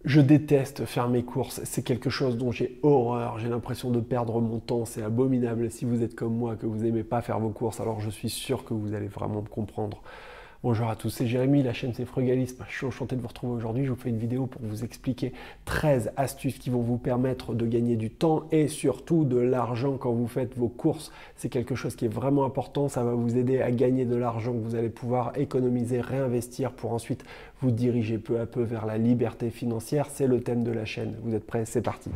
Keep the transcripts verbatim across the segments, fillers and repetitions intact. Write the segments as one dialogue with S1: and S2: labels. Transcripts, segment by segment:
S1: Je déteste faire mes courses, c'est quelque chose dont j'ai horreur, j'ai l'impression de perdre mon temps, c'est abominable. Si vous êtes comme moi, que vous n'aimez pas faire vos courses, alors je suis sûr que vous allez vraiment me comprendre. Bonjour à tous, c'est Jérémy, la chaîne c'est Frugalisme. Je suis enchanté de vous retrouver aujourd'hui. Je vous fais une vidéo pour vous expliquer treize astuces qui vont vous permettre de gagner du temps et surtout de l'argent quand vous faites vos courses. C'est quelque chose qui est vraiment important, ça va vous aider à gagner de l'argent que vous allez pouvoir économiser, réinvestir pour ensuite vous diriger peu à peu vers la liberté financière. C'est le thème de la chaîne. Vous êtes prêts? C'est parti.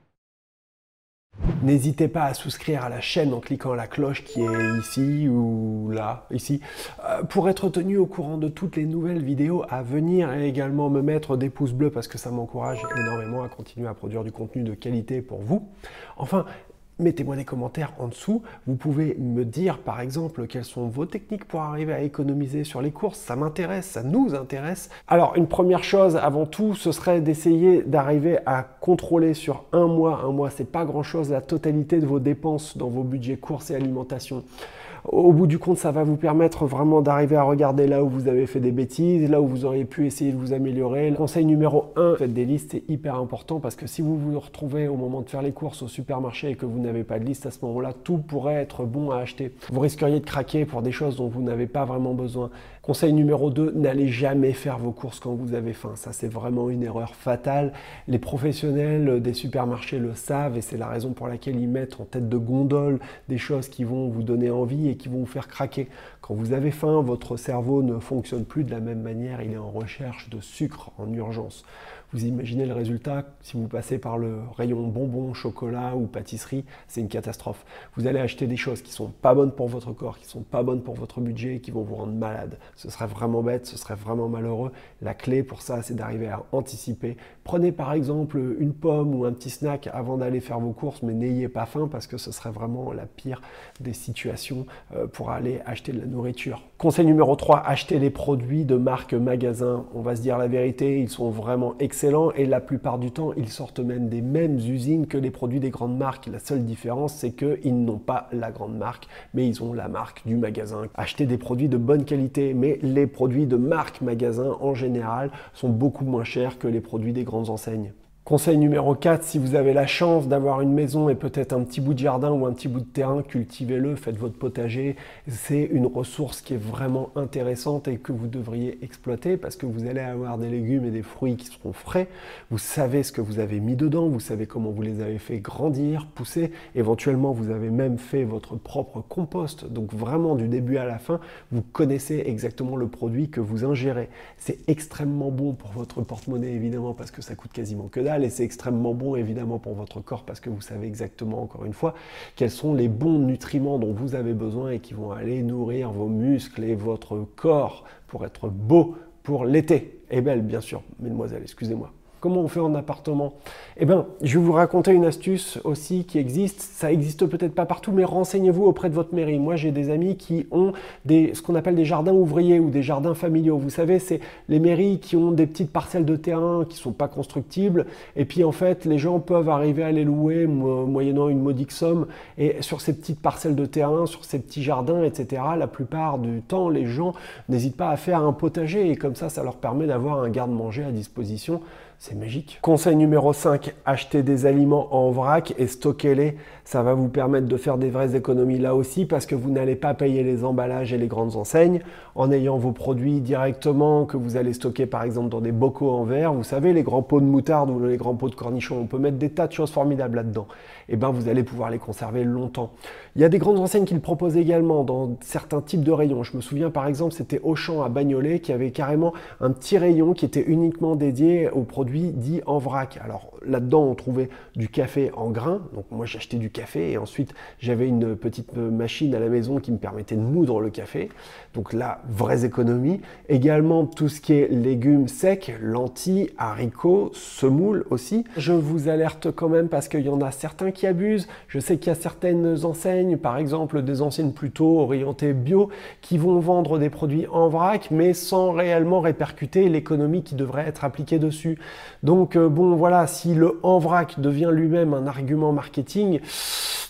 S1: N'hésitez pas à souscrire à la chaîne en cliquant la cloche qui est ici ou là, ici, euh, pour être tenu au courant de toutes les nouvelles vidéos à venir et également me mettre des pouces bleus parce que ça m'encourage énormément à continuer à produire du contenu de qualité pour vous. Enfin, mettez-moi des commentaires en dessous. Vous pouvez me dire, par exemple, quelles sont vos techniques pour arriver à économiser sur les courses. Ça m'intéresse, ça nous intéresse. Alors, une première chose, avant tout, ce serait d'essayer d'arriver à contrôler sur un mois. Un mois, c'est pas grand-chose, la totalité de vos dépenses dans vos budgets courses et alimentation. Au bout du compte, ça va vous permettre vraiment d'arriver à regarder là où vous avez fait des bêtises, là où vous auriez pu essayer de vous améliorer. Le conseil numéro un, faites des listes, c'est hyper important parce que si vous vous retrouvez au moment de faire les courses au supermarché et que vous n'avez pas de liste, à ce moment-là, tout pourrait être bon à acheter. Vous risqueriez de craquer pour des choses dont vous n'avez pas vraiment besoin. Conseil numéro deux, n'allez jamais faire vos courses quand vous avez faim. Ça, c'est vraiment une erreur fatale. Les professionnels des supermarchés le savent et c'est la raison pour laquelle ils mettent en tête de gondole des choses qui vont vous donner envie et qui vont vous faire craquer. Quand vous avez faim, votre cerveau ne fonctionne plus de la même manière. Il est en recherche de sucre en urgence. Vous imaginez le résultat si vous passez par le rayon bonbons, chocolat ou pâtisserie, c'est une catastrophe. Vous allez acheter des choses qui sont pas bonnes pour votre corps, qui sont pas bonnes pour votre budget et qui vont vous rendre malade. Ce serait vraiment bête, ce serait vraiment malheureux. La clé pour ça, c'est d'arriver à anticiper. Prenez par exemple une pomme ou un petit snack avant d'aller faire vos courses, mais n'ayez pas faim parce que ce serait vraiment la pire des situations pour aller acheter de la nourriture. Conseil numéro trois, achetez les produits de marque magasin. On va se dire la vérité, ils sont vraiment excellents. Excellent et la plupart du temps, ils sortent même des mêmes usines que les produits des grandes marques. La seule différence, c'est qu'ils n'ont pas la grande marque, mais ils ont la marque du magasin. Achetez des produits de bonne qualité, mais les produits de marque magasin, en général, sont beaucoup moins chers que les produits des grandes enseignes. Conseil numéro quatre, si vous avez la chance d'avoir une maison et peut-être un petit bout de jardin ou un petit bout de terrain, cultivez-le, faites votre potager. C'est une ressource qui est vraiment intéressante et que vous devriez exploiter parce que vous allez avoir des légumes et des fruits qui seront frais. Vous savez ce que vous avez mis dedans, vous savez comment vous les avez fait grandir, pousser. Éventuellement, vous avez même fait votre propre compost. Donc vraiment, du début à la fin, vous connaissez exactement le produit que vous ingérez. C'est extrêmement bon pour votre porte-monnaie, évidemment, parce que ça coûte quasiment que dalle. Et c'est extrêmement bon évidemment pour votre corps parce que vous savez exactement, encore une fois, quels sont les bons nutriments dont vous avez besoin et qui vont aller nourrir vos muscles et votre corps pour être beau pour l'été. Et belle, bien sûr, mesdemoiselles, excusez-moi. Comment on fait en appartement? Eh bien, je vais vous raconter une astuce aussi qui existe. Ça existe peut-être pas partout, mais renseignez-vous auprès de votre mairie. Moi, j'ai des amis qui ont des, ce qu'on appelle des jardins ouvriers ou des jardins familiaux. Vous savez, c'est les mairies qui ont des petites parcelles de terrain qui sont pas constructibles. Et puis, en fait, les gens peuvent arriver à les louer moyennant une modique somme. Et sur ces petites parcelles de terrain, sur ces petits jardins, et cetera, la plupart du temps, les gens n'hésitent pas à faire un potager. Et comme ça, ça leur permet d'avoir un garde-manger à disposition. C'est magique. Conseil numéro cinq, achetez des aliments en vrac et stockez-les. Ça va vous permettre de faire des vraies économies là aussi parce que vous n'allez pas payer les emballages et les grandes enseignes en ayant vos produits directement que vous allez stocker par exemple dans des bocaux en verre. Vous savez, les grands pots de moutarde ou les grands pots de cornichons, on peut mettre des tas de choses formidables là-dedans. Et bien, vous allez pouvoir les conserver longtemps. Il y a des grandes enseignes qui le proposent également dans certains types de rayons. Je me souviens par exemple, c'était Auchan à Bagnolet qui avait carrément un petit rayon qui était uniquement dédié aux produits dits en vrac. Alors là-dedans, on trouvait du café en grains. Donc moi, j'achetais du café et ensuite, j'avais une petite machine à la maison qui me permettait de moudre le café. Donc là, vraies économies. Également, tout ce qui est légumes secs, lentilles, haricots, semoule aussi. Je vous alerte quand même parce qu'il y en a certains qui abusent. Je sais qu'il y a certaines enseignes, par exemple des enseignes plutôt orientées bio, qui vont vendre des produits en vrac, mais sans réellement répercuter l'économie qui devrait être appliquée dessus. Donc euh, bon, voilà, si le en vrac devient lui-même un argument marketing,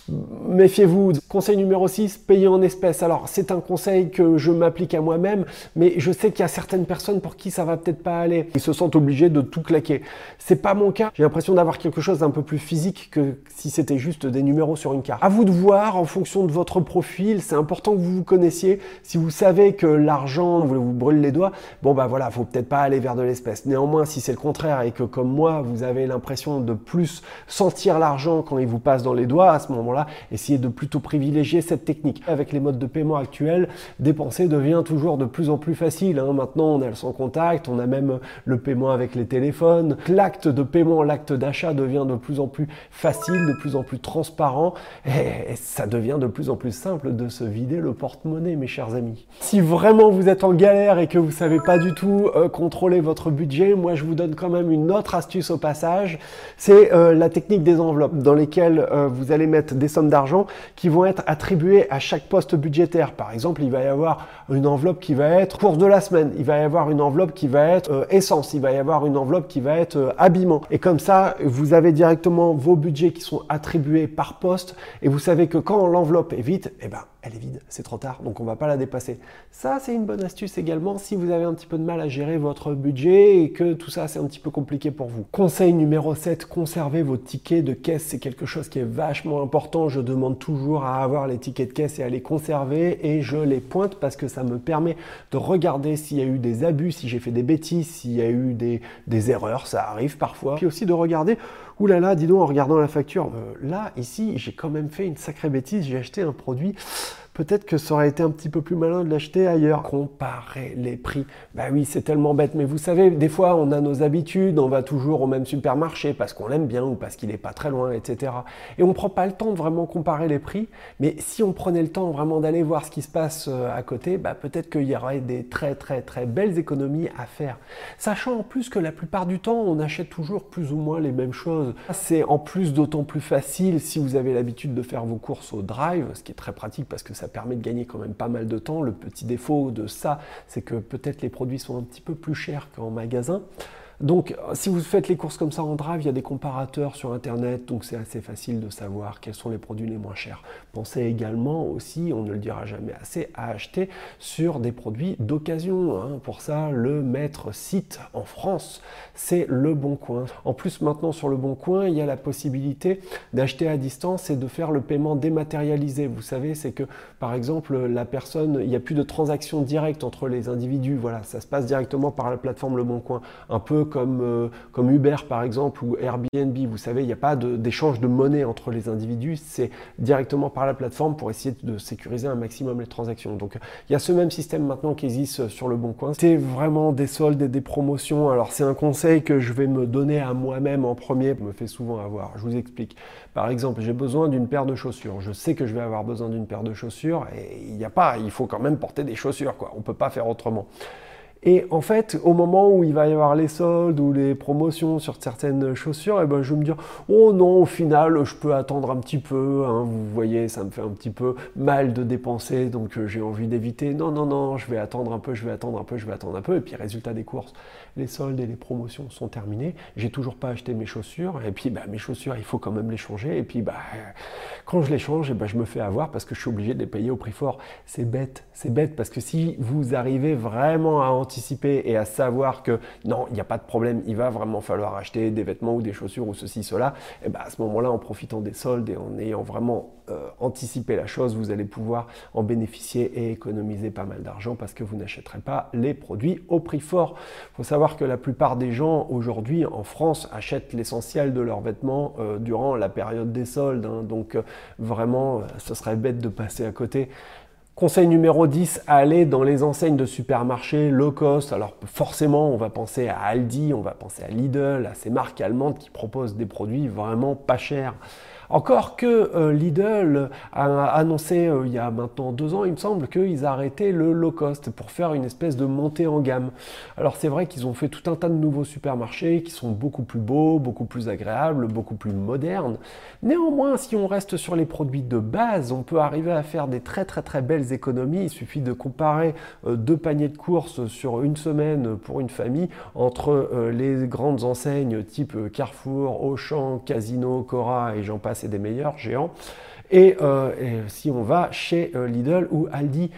S1: Méfiez-vous. Conseil numéro six, payer en espèces. Alors, c'est un conseil que je m'applique à moi-même, mais je sais qu'il y a certaines personnes pour qui ça va peut-être pas aller. Ils se sentent obligés de tout claquer. C'est pas mon cas. J'ai l'impression d'avoir quelque chose d'un peu plus physique que si c'était juste des numéros sur une carte. À vous de voir en fonction de votre profil. C'est important que vous vous connaissiez. Si vous savez que l'argent vous, vous brûle les doigts, bon bah voilà, faut peut-être pas aller vers de l'espèce. Néanmoins, si c'est le contraire et que comme moi, vous avez l'impression de plus sentir l'argent quand il vous passe dans les doigts, à ce moment-là, essayez de plutôt privilégier cette technique. Avec les modes de paiement actuels, dépenser devient toujours de plus en plus facile. Hein. Maintenant, on a le sans contact, on a même le paiement avec les téléphones. L'acte de paiement, l'acte d'achat devient de plus en plus facile, de plus en plus transparent et ça devient de plus en plus simple de se vider le porte-monnaie, mes chers amis. Si vraiment vous êtes en galère et que vous ne savez pas du tout euh, contrôler votre budget, moi je vous donne quand même une autre astuce au passage, c'est euh, la technique des enveloppes dans lesquelles euh, vous allez mettre des sommes d'argent qui vont être attribuées à chaque poste budgétaire. Par exemple, il va y avoir une enveloppe qui va être course de la semaine, il va y avoir une enveloppe qui va être euh, essence, il va y avoir une enveloppe qui va être euh, habillement. Et comme ça, vous avez directement vos budgets qui sont attribués par poste et vous savez que quand l'enveloppe est vide, eh ben, elle est vide, c'est trop tard, donc on ne va pas la dépasser. Ça, c'est une bonne astuce également si vous avez un petit peu de mal à gérer votre budget et que tout ça, c'est un petit peu compliqué pour vous. Conseil numéro sept, conservez vos tickets de caisse. C'est quelque chose qui est vachement important. Je demande toujours à avoir les tickets de caisse et à les conserver et je les pointe parce que ça me permet de regarder s'il y a eu des abus, si j'ai fait des bêtises, s'il y a eu des, des erreurs, ça arrive parfois. Puis aussi de regarder, oulala, là là, dis donc en regardant la facture, euh, là, ici, j'ai quand même fait une sacrée bêtise, j'ai acheté un produit. Peut-être que ça aurait été un petit peu plus malin de l'acheter ailleurs. Comparer les prix. Bah oui, c'est tellement bête. Mais vous savez, des fois, on a nos habitudes, on va toujours au même supermarché parce qu'on l'aime bien ou parce qu'il n'est pas très loin, et cetera. Et on ne prend pas le temps de vraiment comparer les prix. Mais si on prenait le temps vraiment d'aller voir ce qui se passe à côté, bah peut-être qu'il y aurait des très très très belles économies à faire. Sachant en plus que la plupart du temps, on achète toujours plus ou moins les mêmes choses. C'est en plus d'autant plus facile si vous avez l'habitude de faire vos courses au drive, ce qui est très pratique parce que ça permet de gagner quand même pas mal de temps. Le petit défaut de ça, c'est que peut-être les produits sont un petit peu plus chers qu'en magasin. Donc, si vous faites les courses comme ça en drive, il y a des comparateurs sur Internet, donc c'est assez facile de savoir quels sont les produits les moins chers. Pensez également aussi, on ne le dira jamais assez, à acheter sur des produits d'occasion. Hein. Pour ça, le maître site en France, c'est Le Bon Coin. En plus, maintenant sur Le Bon Coin, il y a la possibilité d'acheter à distance et de faire le paiement dématérialisé. Vous savez, c'est que, par exemple, la personne, il n'y a plus de transaction directe entre les individus. Voilà, ça se passe directement par la plateforme Le Bon Coin. Un peu comme, euh, comme Uber par exemple ou Airbnb, vous savez, il n'y a pas d'échange de, de monnaie entre les individus, c'est directement par la plateforme pour essayer de sécuriser un maximum les transactions. Donc il y a ce même système maintenant qui existe sur Le Bon Coin. C'est vraiment des soldes et des promotions. Alors c'est un conseil que je vais me donner à moi-même en premier, je me fais souvent avoir. Je vous explique. Par exemple, j'ai besoin d'une paire de chaussures. Je sais que je vais avoir besoin d'une paire de chaussures et il n'y a pas, il faut quand même porter des chaussures, quoi. On ne peut pas faire autrement. Et en fait, au moment où il va y avoir les soldes ou les promotions sur certaines chaussures, eh ben, je vais me dire « Oh non, au final, je peux attendre un petit peu. Hein, » Vous voyez, ça me fait un petit peu mal de dépenser, donc euh, j'ai envie d'éviter. Non, non, non, je vais attendre un peu, je vais attendre un peu, je vais attendre un peu. Et puis, résultat des courses, les soldes et les promotions sont terminés. J'ai toujours pas acheté mes chaussures. Et puis, bah, mes chaussures, il faut quand même les changer. Et puis, bah, quand je les change, eh ben, je me fais avoir parce que je suis obligé de les payer au prix fort. C'est bête, c'est bête parce que si vous arrivez vraiment à anticiper et à savoir que non, il n'y a pas de problème, il va vraiment falloir acheter des vêtements ou des chaussures ou ceci, cela, et ben à ce moment-là, en profitant des soldes et en ayant vraiment euh, anticipé la chose, vous allez pouvoir en bénéficier et économiser pas mal d'argent parce que vous n'achèterez pas les produits au prix fort. Il faut savoir que la plupart des gens aujourd'hui en France achètent l'essentiel de leurs vêtements euh, durant la période des soldes, hein, donc euh, vraiment, ce serait bête de passer à côté. Conseil numéro dix, aller dans les enseignes de supermarchés low cost. Alors forcément, on va penser à Aldi, on va penser à Lidl, à ces marques allemandes qui proposent des produits vraiment pas chers. Encore que euh, Lidl a annoncé euh, il y a maintenant deux ans, il me semble, qu'ils arrêtaient le low cost pour faire une espèce de montée en gamme. Alors c'est vrai qu'ils ont fait tout un tas de nouveaux supermarchés qui sont beaucoup plus beaux, beaucoup plus agréables, beaucoup plus modernes. Néanmoins, si on reste sur les produits de base, on peut arriver à faire des très très très belles économies. Il suffit de comparer euh, deux paniers de courses sur une semaine pour une famille entre euh, les grandes enseignes type Carrefour, Auchan, Casino, Cora et j'en passe et des meilleurs géants. Et, euh, et si on va chez euh, Lidl ou Aldi,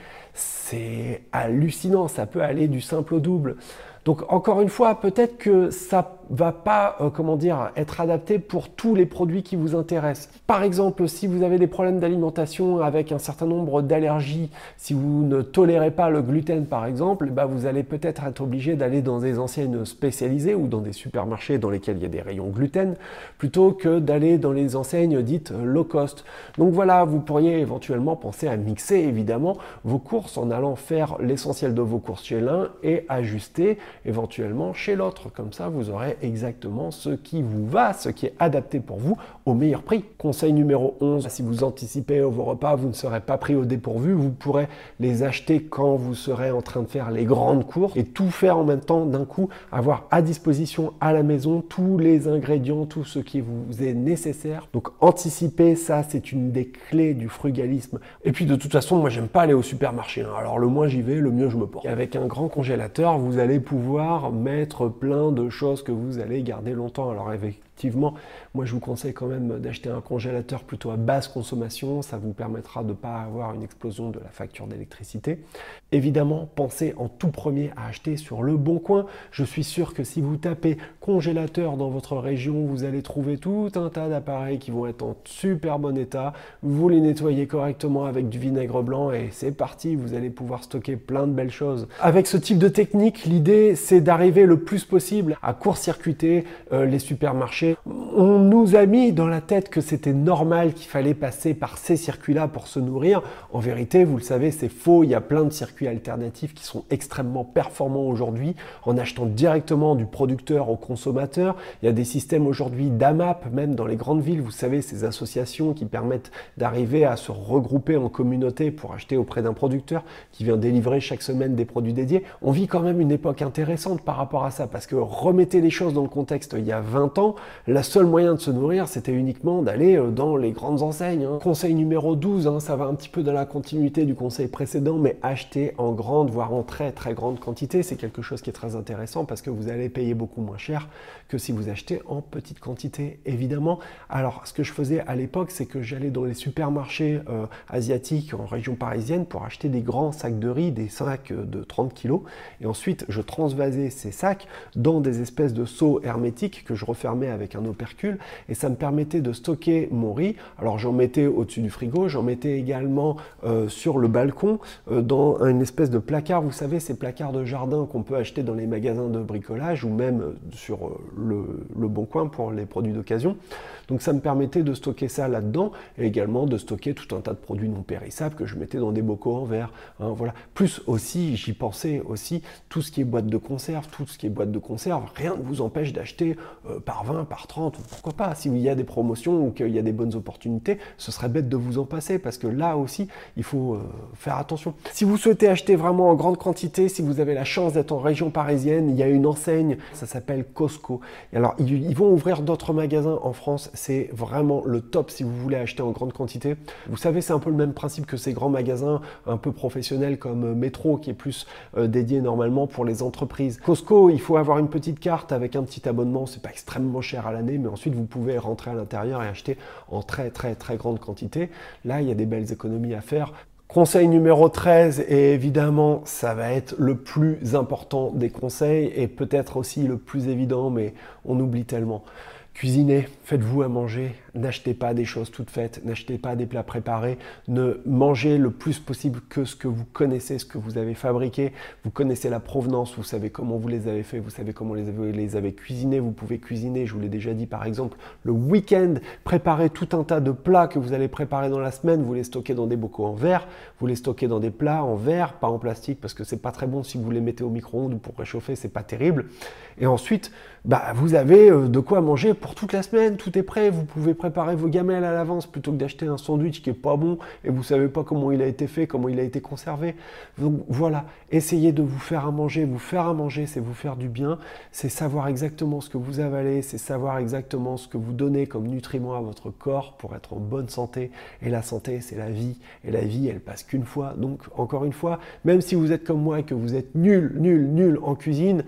S1: c'est hallucinant, ça peut aller du simple au double. Donc encore une fois, peut-être que ça va pas, euh, comment dire, être adapté pour tous les produits qui vous intéressent. Par exemple, si vous avez des problèmes d'alimentation avec un certain nombre d'allergies, si vous ne tolérez pas le gluten par exemple, bah, vous allez peut-être être obligé d'aller dans des enseignes spécialisées ou dans des supermarchés dans lesquels il y a des rayons gluten, plutôt que d'aller dans les enseignes dites low cost. Donc voilà, vous pourriez éventuellement penser à mixer évidemment vos courses en allant faire l'essentiel de vos courses chez l'un et ajuster éventuellement chez l'autre. Comme ça, vous aurez exactement ce qui vous va, ce qui est adapté pour vous au meilleur prix. Conseil numéro onze, si vous anticipez vos repas, vous ne serez pas pris au dépourvu, vous pourrez les acheter quand vous serez en train de faire les grandes courses et tout faire en même temps d'un coup, avoir à disposition à la maison tous les ingrédients, tout ce qui vous est nécessaire. Donc anticiper, ça c'est une des clés du frugalisme. Et puis de toute façon, moi j'aime pas aller au supermarché, hein. Alors le moins j'y vais, le mieux je me porte. Et avec un grand congélateur, vous allez pouvoir mettre plein de choses que vous allez garder longtemps. Alors effectivement, moi je vous conseille quand même d'acheter un congélateur plutôt à basse consommation, ça vous permettra de ne pas avoir une explosion de la facture d'électricité. Évidemment, pensez en tout premier à acheter sur Le Bon Coin. Je suis sûr que si vous tapez congélateur dans votre région, vous allez trouver tout un tas d'appareils qui vont être en super bon état. Vous les nettoyez correctement avec du vinaigre blanc et c'est parti, vous allez pouvoir stocker plein de belles choses. Avec ce type de technique, l'idée c'est d'arriver le plus possible à court-circuiter euh, les supermarchés. On nous a mis dans la tête que c'était normal, qu'il fallait passer par ces circuits-là pour se nourrir. En vérité, vous le savez, c'est faux. Il y a plein de circuits alternatifs qui sont extrêmement performants aujourd'hui en achetant directement du producteur au consommateur. Il y a des systèmes aujourd'hui d'A M A P, même dans les grandes villes, vous savez, ces associations qui permettent d'arriver à se regrouper en communauté pour acheter auprès d'un producteur qui vient délivrer chaque semaine des produits dédiés. On vit quand même une époque intéressante par rapport à ça, parce que remettez les choses dans le contexte, il y a vingt ans, la seule moyen de se nourrir, c'était uniquement d'aller dans les grandes enseignes, hein. Conseil numéro douze, hein, ça va un petit peu dans la continuité du conseil précédent, mais acheter en grande, voire en très très grande quantité, c'est quelque chose qui est très intéressant parce que vous allez payer beaucoup moins cher que si vous achetez en petite quantité, évidemment. Alors, ce que je faisais à l'époque, c'est que j'allais dans les supermarchés euh, asiatiques en région parisienne pour acheter des grands sacs de riz, des sacs de trente kilos, et ensuite je transvasais ces sacs dans des espèces de seaux hermétiques que je refermais avec un opercule, et ça me permettait de stocker mon riz. Alors j'en mettais au-dessus du frigo, j'en mettais également euh, sur le balcon, euh, dans une espèce de placard, vous savez, ces placards de jardin qu'on peut acheter dans les magasins de bricolage ou même sur euh, le, le Bon Coin pour les produits d'occasion. Donc ça me permettait de stocker ça là-dedans et également de stocker tout un tas de produits non périssables que je mettais dans des bocaux en verre, hein, voilà. Plus aussi, j'y pensais aussi, tout ce qui est boîte de conserve, tout ce qui est boîte de conserve, rien ne vous empêche d'acheter euh, par vingt, par trente, pourquoi pas, s'il y a des promotions ou qu'il y a des bonnes opportunités, ce serait bête de vous en passer parce que là aussi, il faut euh, faire attention. Si vous souhaitez acheter vraiment en grande quantité, si vous avez la chance d'être en région parisienne, il y a une enseigne, ça s'appelle Costco. Et alors, ils, ils vont ouvrir d'autres magasins en France, c'est vraiment le top si vous voulez acheter en grande quantité. Vous savez, c'est un peu le même principe que ces grands magasins un peu professionnels comme Métro, qui est plus euh, dédié normalement pour les entreprises. Costco, il faut avoir une petite carte avec un petit abonnement, c'est pas extrêmement cher à l'année, mais ensuite vous pouvez rentrer à l'intérieur et acheter en très très très grande quantité. Là, il y a des belles économies à faire. Conseil numéro treize, et évidemment, ça va être le plus important des conseils et peut-être aussi le plus évident, mais on oublie tellement. Cuisinez, faites-vous à manger, n'achetez pas des choses toutes faites, n'achetez pas des plats préparés, ne mangez le plus possible que ce que vous connaissez, ce que vous avez fabriqué, vous connaissez la provenance, vous savez comment vous les avez fait, vous savez comment les avez, les avez cuisinés, vous pouvez cuisiner, je vous l'ai déjà dit par exemple, le week-end, préparez tout un tas de plats que vous allez préparer dans la semaine, vous les stockez dans des bocaux en verre, vous les stockez dans des plats en verre, pas en plastique parce que c'est pas très bon si vous les mettez au micro-ondes ou pour réchauffer, c'est pas terrible. Et ensuite, bah, vous avez de quoi manger pour toute la semaine, tout est prêt, vous pouvez préparer vos gamelles à l'avance plutôt que d'acheter un sandwich qui est pas bon et vous savez pas comment il a été fait, comment il a été conservé. Donc voilà, essayez de vous faire à manger. Vous faire à manger, c'est vous faire du bien, c'est savoir exactement ce que vous avalez, c'est savoir exactement ce que vous donnez comme nutriments à votre corps pour être en bonne santé. Et la santé, c'est la vie. Et la vie, elle passe qu'une fois. Donc encore une fois, même si vous êtes comme moi et que vous êtes nul, nul, nul en cuisine,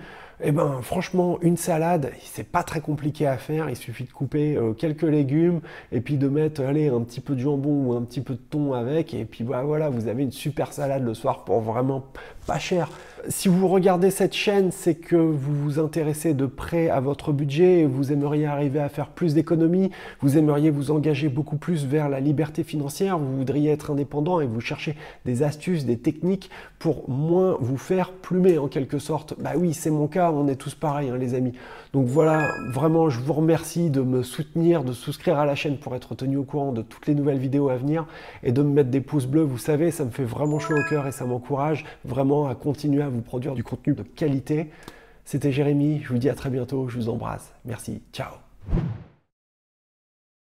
S1: Eh ben, franchement, une salade, c'est pas très compliqué à faire. Il suffit de couper euh, quelques légumes et puis de mettre, allez, un petit peu de jambon ou un petit peu de thon avec. Et puis bah, voilà, vous avez une super salade le soir pour vraiment pas cher. Si vous regardez cette chaîne, c'est que vous vous intéressez de près à votre budget et vous aimeriez arriver à faire plus d'économies, vous aimeriez vous engager beaucoup plus vers la liberté financière, vous voudriez être indépendant et vous cherchez des astuces, des techniques pour moins vous faire plumer en quelque sorte. Bah oui, c'est mon cas, on est tous pareils hein, les amis. Donc voilà, vraiment je vous remercie de me soutenir, de souscrire à la chaîne pour être tenu au courant de toutes les nouvelles vidéos à venir et de me mettre des pouces bleus, vous savez, ça me fait vraiment chaud au cœur et ça m'encourage vraiment à continuer à vous produire du contenu de qualité. C'était Jérémy, je vous dis à très bientôt, je vous embrasse. Merci, ciao.